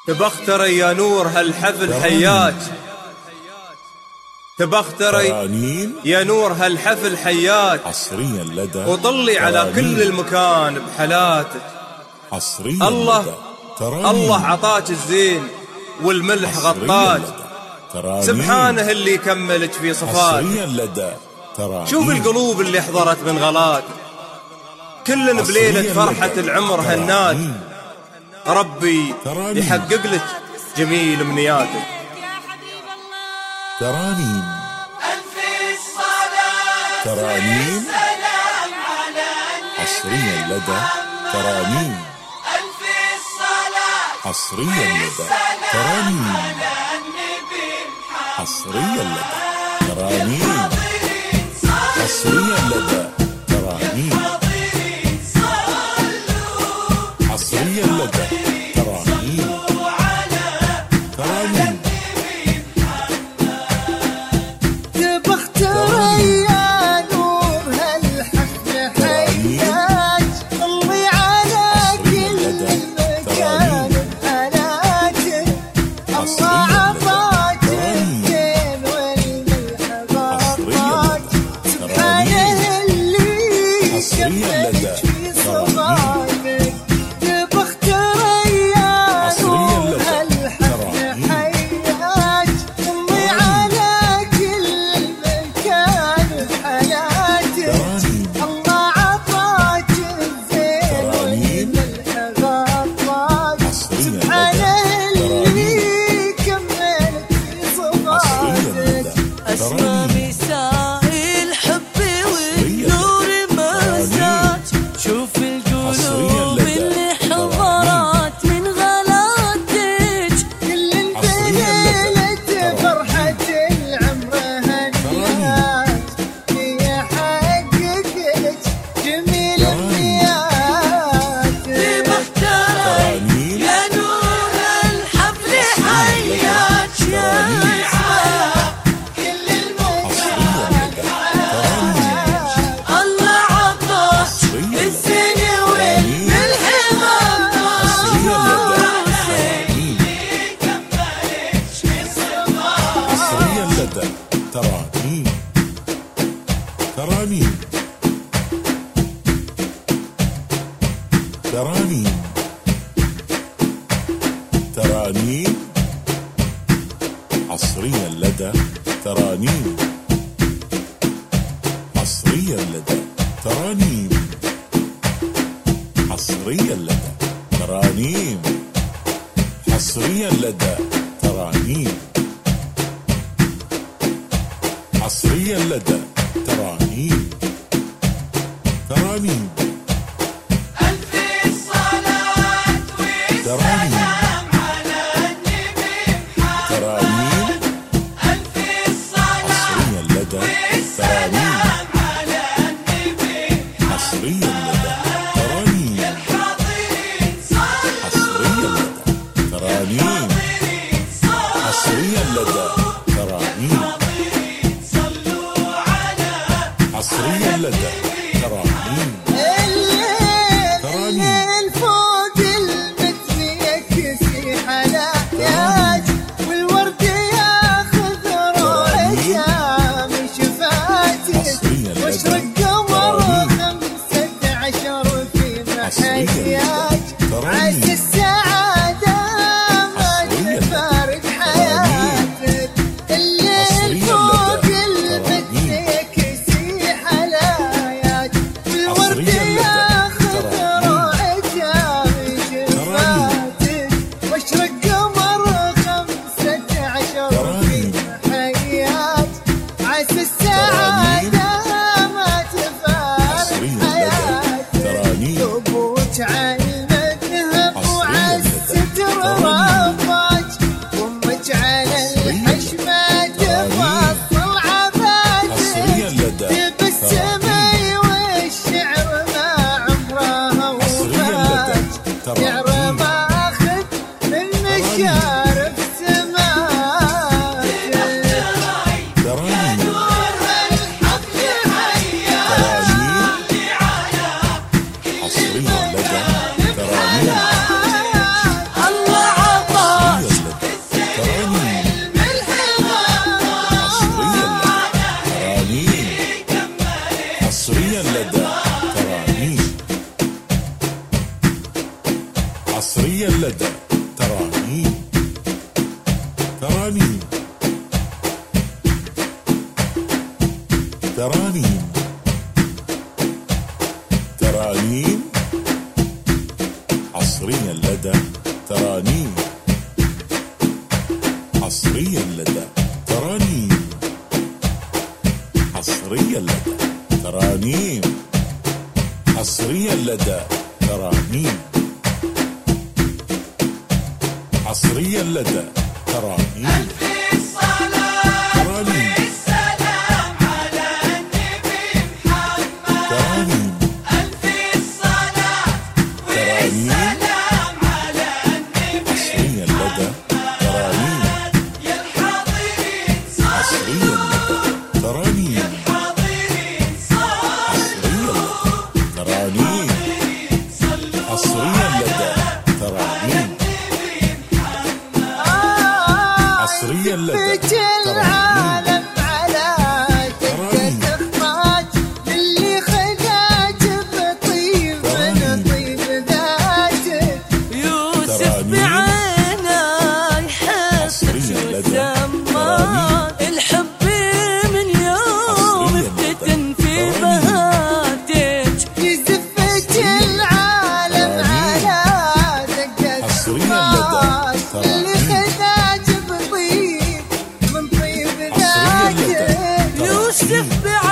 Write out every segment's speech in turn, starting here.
تبختري يا نور هالحفل حياك، تبختري يا نور هالحفل حياك، حصريا لدى وطلي على كل المكان بحلاتك. حصريا الله عطاك الزين والملح غطاك، سبحانه اللي يكملك في صفاتك. شوف القلوب اللي حضرت من غلات، كل بليلة فرحة العمر هنات، ربي يحقق لك جميل امنياتك. ترانيم ألف الصلاة ترانيم والسلام على حصريا لدى ترانيم ألف الصلاة حصريا لدى ترانيم حصريا لدى ترانيم حصريا لدى ترانيم حصريا لدى ترانيم ترانيم تبختري يا نور هالحفل حياك، طلي على كل مكان بحالاتك. الله عطاك الزين والملح غطاك، سبحانه اللي يكملك في صفاتك. تبختري يا نور هالحفل حياك، طلي على كل مكان بحياتك. الله عطاك الزين والملح غطاك، سبحانه اللي يكملك في صفاتك. أسمى مساء الحب والنور مساك، شوف القلوب اللي حضرت من غلاتك. كل بليلة فرحة العمر هنيات، يحقق لك جميل امنياتك. تبختري يا نور الحفل حياك، يا كل المكان الله عطاك الزين والملح حصريا لدى ترانيم ترانيم ترانيم ترانيم حصريا لدى ترانيم حصريا لدى ترانيم حصريا لدى ترانيم حصريا لدى ترانيم حصريا لدى ترانيم ترانيم ألف الصلاة والسلام على النبي محمد. ترانيم ألف الصلاة حصريا لدى ترانيم على النبي حصريا لدى ترانيم حاضرين صلوا حصريا لدى ترانيم حصريا لدى ترانيم صلوا على حصريا لدى ترانيم الليل فوق المتن يكسي حلاياك، والورد ياخذ روحك من شفاتك. واشرق قمر 15 في محياك، عاش السعادة ما تفارق حياتك. الليل فوق المتن يكسي حلاياك، ترانيم ترانيم عصريا لدى ترانيم عصريا لدى ترانيم عصريا لدى ترانيم عصريا لدى ترانيم عصريا لدى ترانيم في الصلاة ترانيم والسلام على النبي محمد ترانيم ألف الصلاة والسلام على النبي عصريا لدى ترانيم يا الحاضرين عصريا لدى ترانيم حاضرين صلوا ترانيم عصريا لدى ترانيم عصريا لدى بيت ترانيم العالم على دقة اخراج اللي خداج بطيب من طيب ذاتك يوسف ترانيم. بعيناي حسك عصريا لدى وسمان الحب من يوم عصريا لدى افتتن في ترانيم. بهاتك يزفت العالم على دقة عصريا لدى اخراج اللي ترانيم. خداج بطيب من طيب عصريا لدى ذاتك يوسف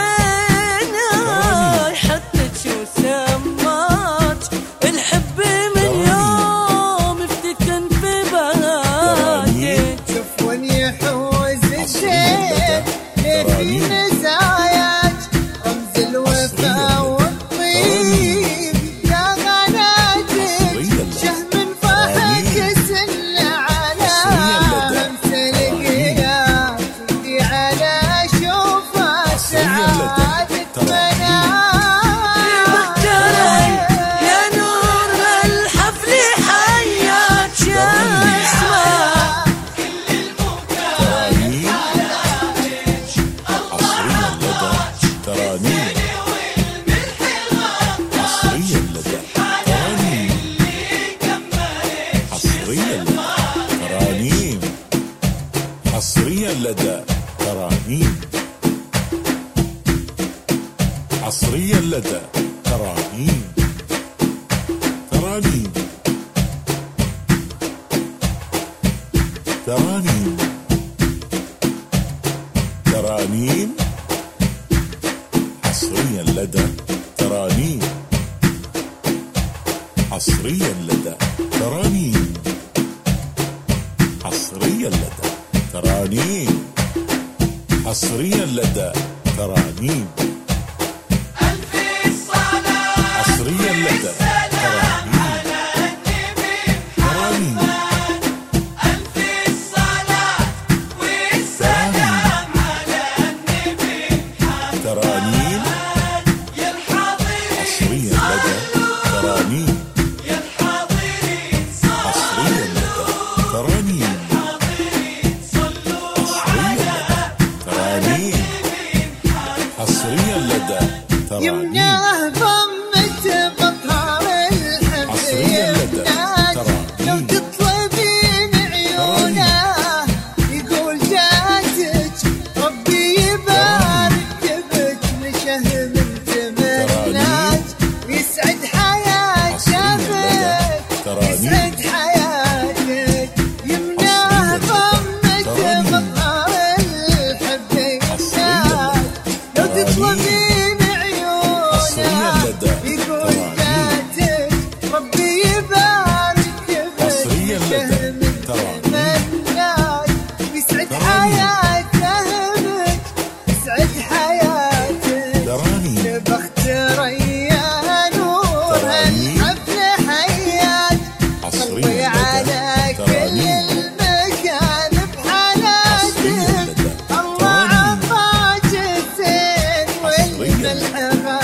بعيناي حطت وسمات الحب من يوم افتتن في بهاتك شوفون يحوز عصريا الشيء لدى ليه في ترانيم. مزاياك رمز الوفا عصريا والطيب يا غناتك عصريا لدى شهم فاحك سن على عصريا لدى همس القيام تمضي على شوفها عصريا لدى سعادة ترانيم. منام يا نور الحفل حياك يا اسماء ترانيم عصريا لدى ترانيم عصريا لدى ترانيم عصريا لدى ترانيم عصريا لدى ترانيم عصريا لدى ترانيم ترانيم ترانيم ترانيم عصريا لدى ترانيم عصريا لدى ترانيم عصريا لدى ترانيم عصريا لدى ترانيم ألف الصلاة عصريا لدى ترانيم على النبي ترانيم ألف الصلاة والسلام على النبي ترانيم يا الحاضرين عصريا لدى ترانيم يا الحاضرين عصريا لدى ترانيم عصريا لدى ترانيم يمناه ضمة مطهر الحب عصريا لدى يمناك لو ترانيم تطلبين عيونه يقول جاتك ربي يبارك بك لشهم تمناك يسعد حياتك عصريا لدى ترانيم يسعد حياتك يمناه ضمة ترانيم. مطهر الحب عصريا يمناك لو لدى تطلبين عصريا عيونه لدى يقول ترانيم جاتك ربي يبارك بك عصريا لدى شهم ترانيم تمناك يسعد ترانيم. حياتك يسعد حياتك ترانيم لبخت ريا نور ترانيم. الحفل حياك عصريا قلبي لدى على كل ترانيم المكان عصريا بحالاتك لدى الله ترانيم عطاك الزين عصريا والملح